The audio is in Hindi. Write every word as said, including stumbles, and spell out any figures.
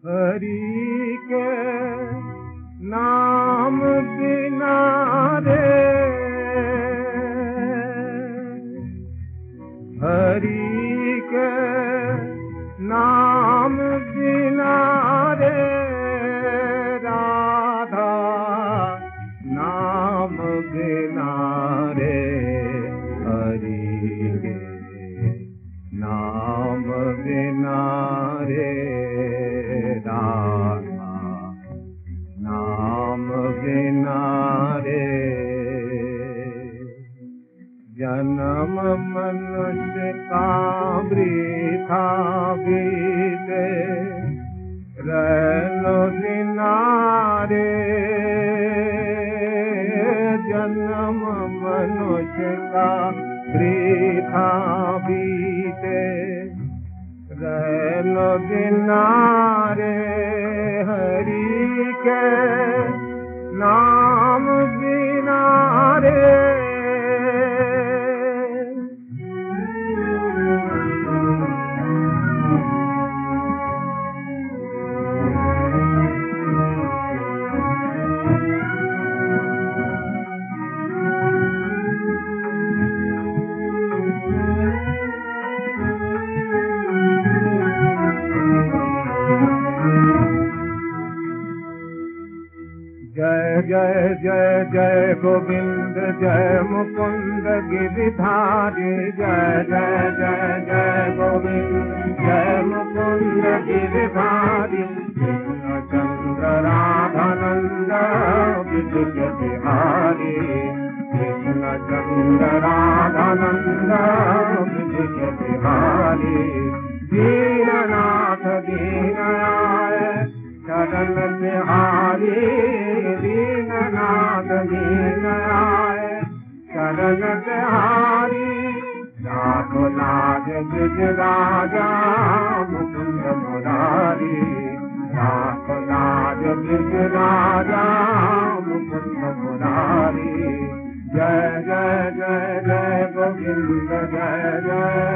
हरि के नाम बिना रे, हरि के नाम बिना रे, राधा नाम बिना रे, हरि के नाम बिना रे, राधा नाम बिना रे। जन्म मनुष्य का वृथा बीते, रहनो बिना रे, जन्म मनुष्य का वृथा बीते, रहनो बिना रे, हरि के नाम बिना रे। जय जय जय जय गोविंद जय मुकुंद गिरिधारी, जय जय जय जय गोविंद जय मुकुंद गिरिधारी, कृष्ण चंद्र राधानंद विजय बिहारी, कृष्ण चंद्र राधानंद विजय बिहारी, दीननाथ दीननाय शरण बिहारी, दीननाथ दीननाय शरण बिहारी, लाख लाख ब्रज राजा मुकुंद मुरारी, लाख लाख ब्रज राजा मुकुंद मुरारी, जय जय जय जय गोविंद जय जय